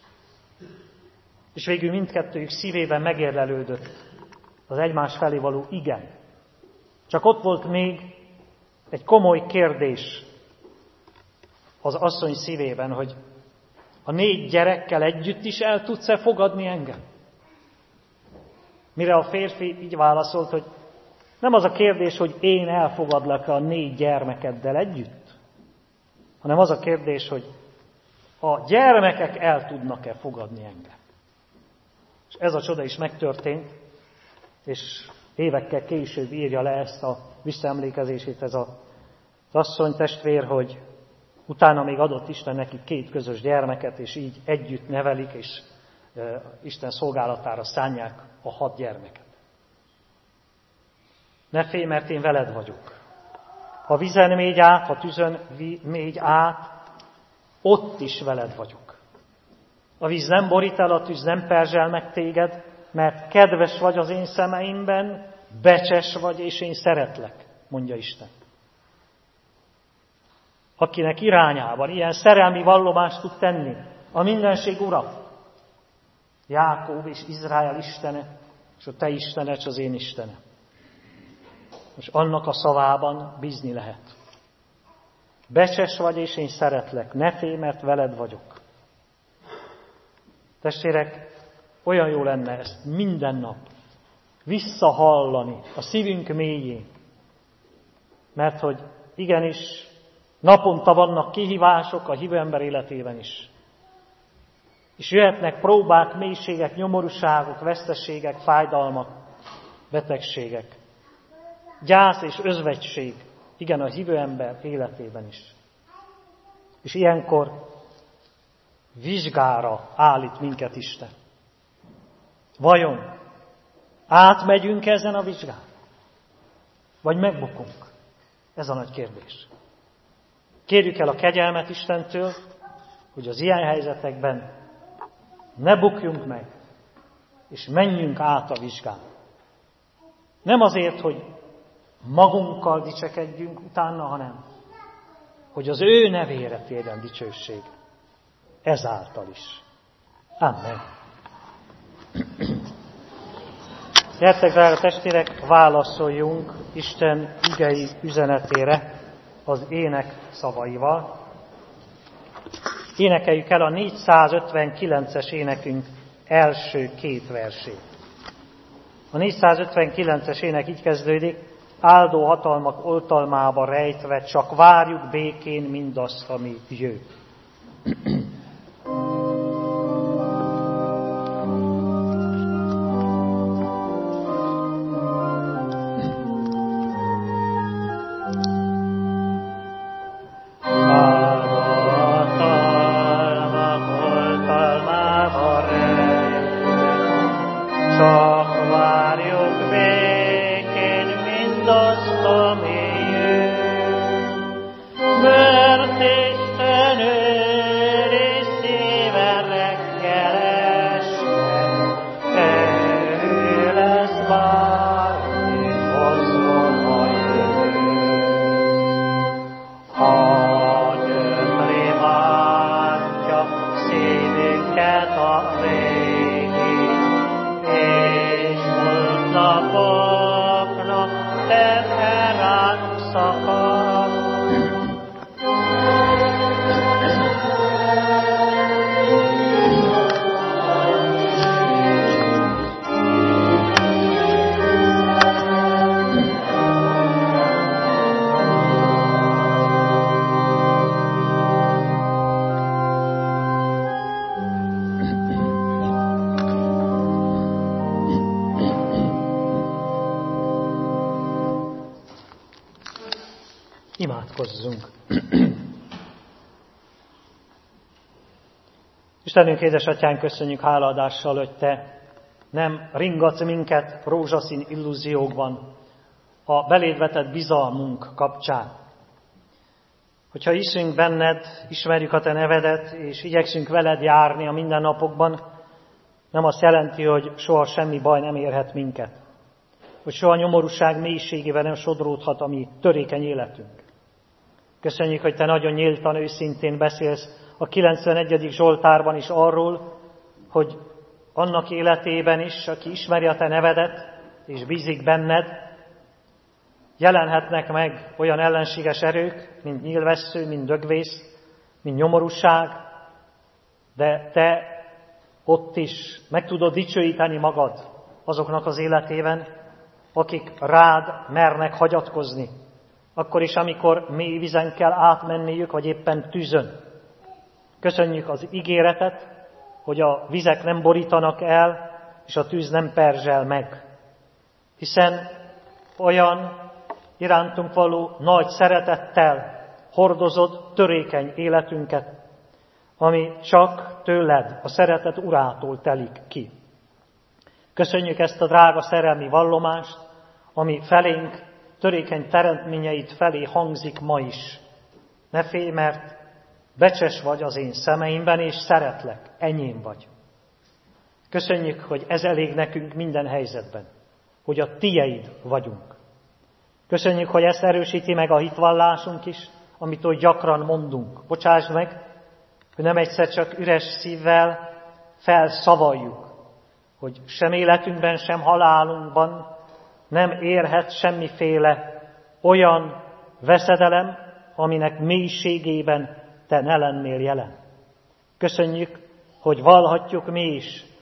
És végül mindkettőjük szívében megérlelődött az egymás felé való igen. Csak ott volt még egy komoly kérdés az asszony szívében, hogy a 4 gyerekkel együtt is el tudsz-e fogadni engem? Mire a férfi így válaszolt, hogy nem az a kérdés, hogy én elfogadlak a 4 gyermekeddel együtt, hanem az a kérdés, hogy a gyermekek el tudnak-e fogadni engem. És ez a csoda is megtörtént, és évekkel később írja le ezt a visszaemlékezését ez az asszony testvér, hogy utána még adott Isten neki 2 közös gyermeket, és így együtt nevelik, és Isten szolgálatára szánják a 6 gyermeket. Ne félj, mert én veled vagyok. Ha vizen mégy át, ha tüzön mégy át, ott is veled vagyok. A víz nem borít el, a tűz nem perzsel meg téged, mert kedves vagy az én szemeimben, becses vagy, és én szeretlek, mondja Isten. Akinek irányában ilyen szerelmi vallomást tud tenni, a mindenség Ura, Jákob és Izrael Istene, és a te Istened, és az én Istenem. Most annak a szavában bízni lehet. Becses vagy, és én szeretlek, ne félj, mert veled vagyok. Testvérek, olyan jó lenne ezt minden nap visszahallani a szívünk mélyén. Mert hogy igenis, naponta vannak kihívások a hívő ember életében is. És jöhetnek próbák, mélységek, nyomorúságok, veszteségek, fájdalmak, betegségek. Gyász és özvegység, igen, a hívő ember életében is. És ilyenkor vizsgára állít minket Isten. Vajon átmegyünk ezen a vizsgán? Vagy megbukunk? Ez a nagy kérdés. Kérjük el a kegyelmet Istentől, hogy az ilyen helyzetekben ne bukjunk meg, és menjünk át a vizsgán. Nem azért, hogy magunkkal dicsekedjünk utána, hanem hogy az ő nevére térjen dicsőség. Ezáltal is. Amen. Gyertek, drága testvérek, válaszoljunk Isten igei üzenetére az ének szavaival. Énekeljük el a 459-es énekünk első két versét. A 459-es ének így kezdődik: áldó hatalmak oltalmába rejtve, csak várjuk békén mindazt, ami jő. Imádkozzunk. Istenünk, édesatyánk, köszönjük hálaadással, hogy Te nem ringatsz minket rózsaszín illúziókban a beléd vetett bizalmunk kapcsán. Hogyha hiszünk benned, ismerjük a Te nevedet, és igyekszünk veled járni a mindennapokban, nem azt jelenti, hogy soha semmi baj nem érhet minket. Hogy soha nyomorúság mélységében nem sodródhat a mi törékeny életünk. Köszönjük, hogy Te nagyon nyíltan, őszintén beszélsz a 91. Zsoltárban is arról, hogy annak életében is, aki ismeri a Te nevedet, és bízik benned, jelenhetnek meg olyan ellenséges erők, mint nyílvessző, mint dögvész, mint nyomorúság, de Te ott is meg tudod dicsőíteni magad azoknak az életében, akik rád mernek hagyatkozni. Akkor is, amikor mély vizen kell átmenniük, vagy éppen tűzön. Köszönjük az ígéretet, hogy a vizek nem borítanak el, és a tűz nem perzsel meg. Hiszen olyan irántunk való nagy szeretettel hordozod törékeny életünket, ami csak tőled, a szeretet urától telik ki. Köszönjük ezt a drága szerelmi vallomást, ami felénk, törékeny teremtményeit felé hangzik ma is. Ne félj, mert becses vagy az én szemeimben, és szeretlek, enyém vagy. Köszönjük, hogy ez elég nekünk minden helyzetben, hogy a tieid vagyunk. Köszönjük, hogy ezt erősíti meg a hitvallásunk is, amit oly gyakran mondunk. Bocsásd meg, hogy nem egyszer csak üres szívvel felszavaljuk, hogy sem életünkben, sem halálunkban nem érhet semmiféle olyan veszedelem, aminek mélységében Te ne lennél jelen. Köszönjük, hogy vallhatjuk mi is,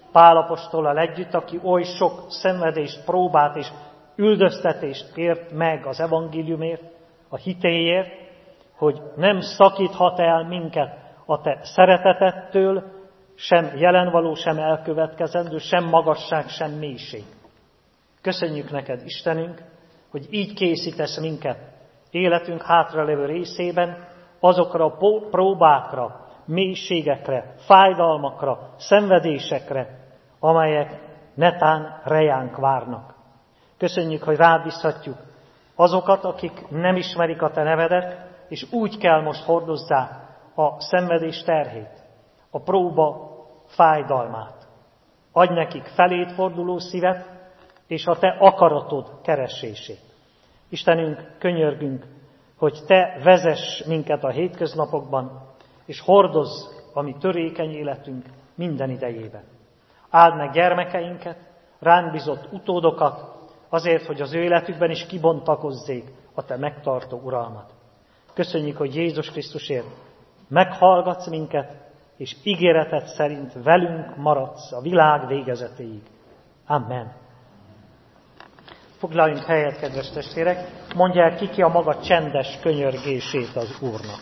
Pál apostollal együtt, aki oly sok szenvedést, próbát és üldöztetést ért meg az evangéliumért, a hitéért, hogy nem szakíthat el minket a te szeretetettől, sem jelenvaló, sem elkövetkezendő, sem magasság, sem mélység. Köszönjük neked, Istenünk, hogy így készítesz minket életünk hátralévő részében azokra a próbákra, mélységekre, fájdalmakra, szenvedésekre, amelyek netán rejánk várnak. Köszönjük, hogy rád bízhatjuk azokat, akik nem ismerik a te nevedet, és úgy kell most hordozzák a szenvedés terhét, a próba fájdalmát. Adj nekik felét forduló szívet, és a te akaratod keresését. Istenünk, könyörgünk, hogy te vezess minket a hétköznapokban, és hordozz a mi törékeny életünk minden idejében. Áld meg gyermekeinket, ránk bizott utódokat, azért, hogy az ő életükben is kibontakozzék a te megtartó uralmat. Köszönjük, hogy Jézus Krisztusért meghallgatsz minket, és ígéreted szerint velünk maradsz a világ végezetéig. Amen. Foglaljunk helyet, kedves testvérek, mondják ki a maga csendes könyörgését az Úrnak.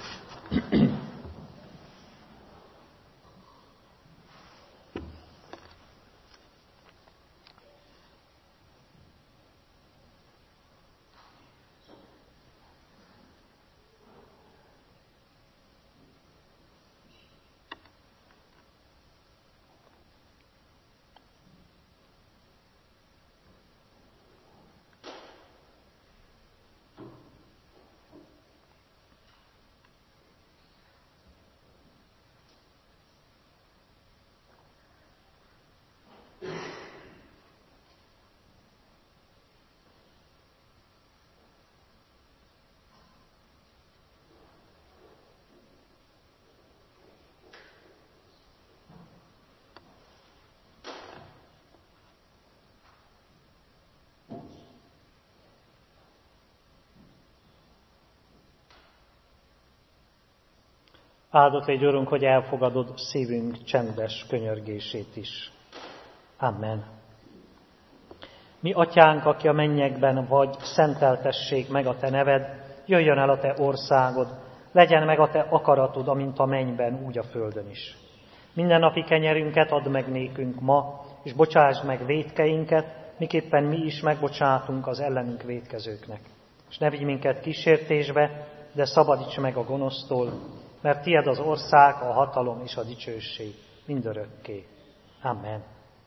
Áldott légy, Urunk, hogy elfogadod szívünk csendes könyörgését is. Amen. Mi atyánk, aki a mennyekben vagy, szenteltessék meg a te neved, jöjjön el a te országod, legyen meg a te akaratod, amint a mennyben, úgy a földön is. Mindennapi kenyerünket add meg nékünk ma, és bocsásd meg vétkeinket, miképpen mi is megbocsátunk az ellenünk vétkezőknek. És ne vigy minket kísértésbe, de szabadíts meg a gonosztól, mert tied az ország, a hatalom és a dicsőség mindörökké. Amen.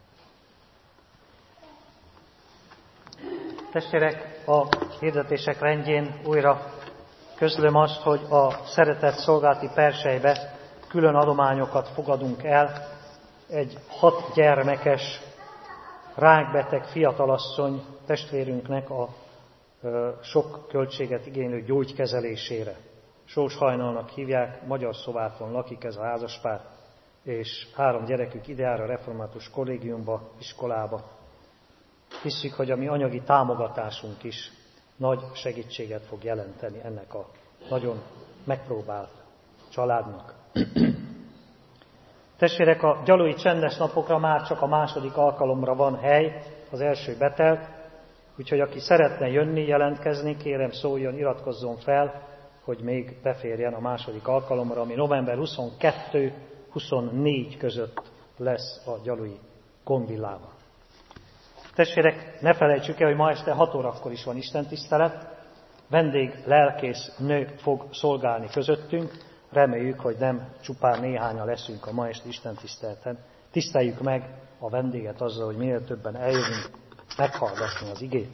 Testvérek, a hirdetések rendjén újra közlöm azt, hogy a szeretett szolgálati perselybe külön adományokat fogadunk el. Egy 6 gyermekes, rákbeteg fiatalasszony testvérünknek a sok költséget igénylő gyógykezelésére. Sóshajnalnak hívják, Magyar Szováton lakik ez a házaspár, és 3 gyerekük ide jár a református kollégiumba, iskolába. Hisszük, hogy a mi anyagi támogatásunk is nagy segítséget fog jelenteni ennek a nagyon megpróbált családnak. Testvérek, a gyalói csendes napokra már csak a második alkalomra van hely, az első betelt, úgyhogy aki szeretne jönni, jelentkezni, kérem szóljon, iratkozzon fel, hogy még beférjen a második alkalomra, ami november 22-24 között lesz a gyalói Gondvillában. Testvérek, ne felejtsük el, hogy ma este 6 órakor is van istentisztelet, vendég lelkész nő fog szolgálni közöttünk, reméljük, hogy nem csupán néhányan leszünk a ma esti istentiszteleten. Tiszteljük meg a vendéget azzal, hogy minél többen eljövünk meghallgatni az igét.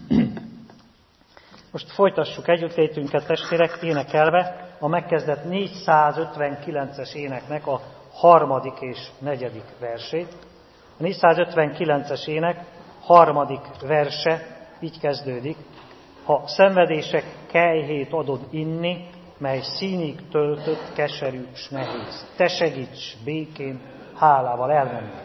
Most folytassuk együttlétünket, testvérek, énekelve a megkezdett 459-es éneknek a 3. és 4. versét. A 459-es ének 3. verse így kezdődik: ha szenvedések kelyhét adod inni, mely színig töltött, keserű s nehéz. Te segíts békén, hálával elmenni.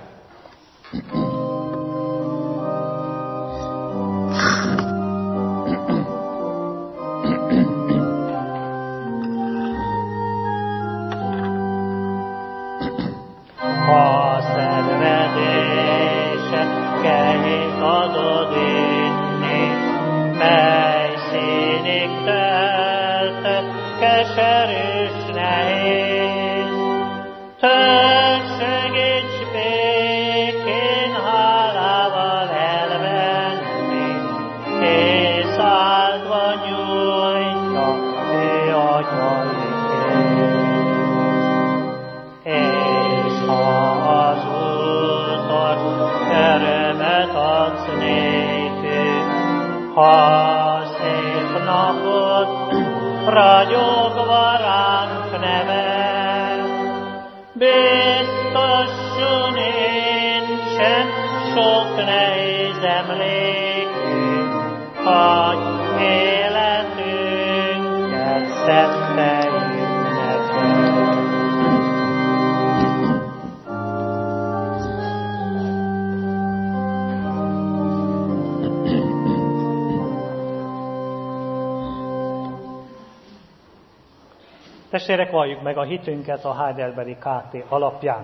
Ha szenvedések biztosan nincsen sok nehéz emlékünk, hagy életünket szenteljük neked. Testvérek, valljuk meg a hitünket a Heidelbergi KT alapján.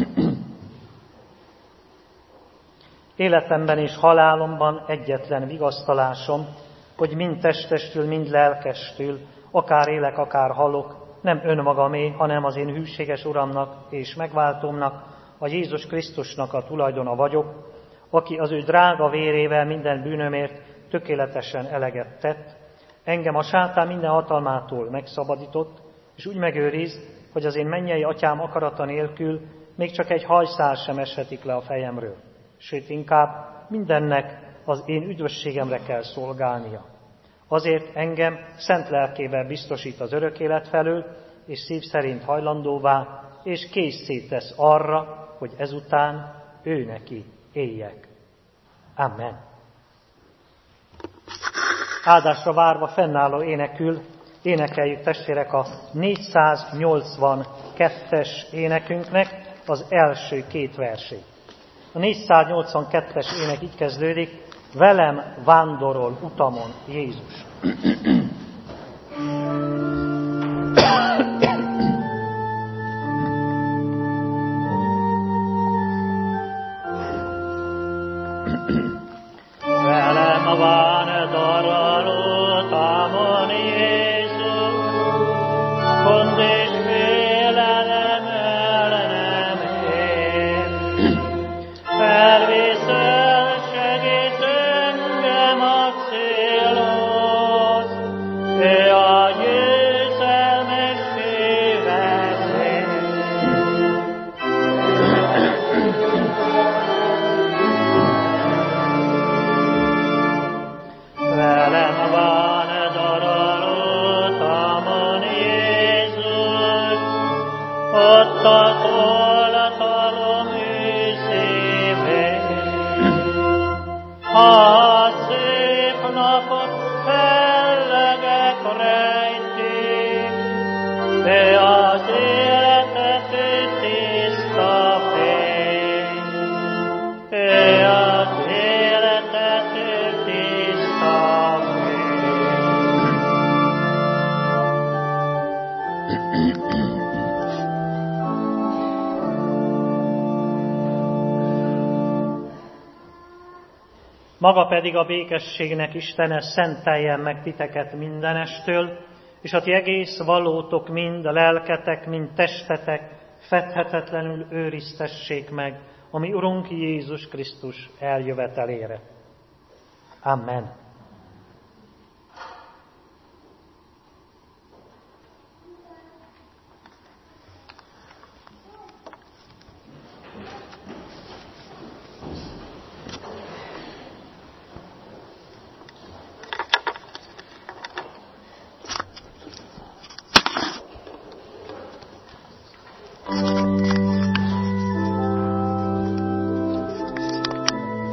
Életemben és halálomban egyetlen vigasztalásom, hogy mind testestül, mind lelkestül, akár élek, akár halok, nem önmagamé, hanem az én hűséges Uramnak és megváltómnak, a Jézus Krisztusnak a tulajdona vagyok, aki az ő drága vérével minden bűnömért tökéletesen eleget tett, engem a sátán minden hatalmától megszabadított, és úgy megőriz, hogy az én mennyei atyám akarata nélkül még csak egy hajszál sem eshetik le a fejemről. Sőt, inkább mindennek az én üdvösségemre kell szolgálnia. Azért engem szent lelkével biztosít az örök élet felől, és szív szerint hajlandóvá, és készé tesz arra, hogy ezután ő neki éljek. Amen. Áldásra várva fennálló énekül énekeljük, testvérek, a 482-es énekünknek az első két versét. A 482-es ének így kezdődik: velem vándorol utamon Jézus. Velem vándorol utamon Jézus, gond és félelem el nem ér. Elviszel, segít engem a célhoz, ő a győzelmes vezér. Velem vándorol utamon Jézus, ott a toltalom őszében. A szép napot fellegek rejtik, de az életet tiszta fény. De az életet tiszta fény. Maga pedig a békességnek Istene szenteljen meg titeket mindenestől, és a ti egész valótok mind, a lelketek, mind testetek fedhetetlenül őriztessék meg a mi Urunk Jézus Krisztus eljövetelére. Amen.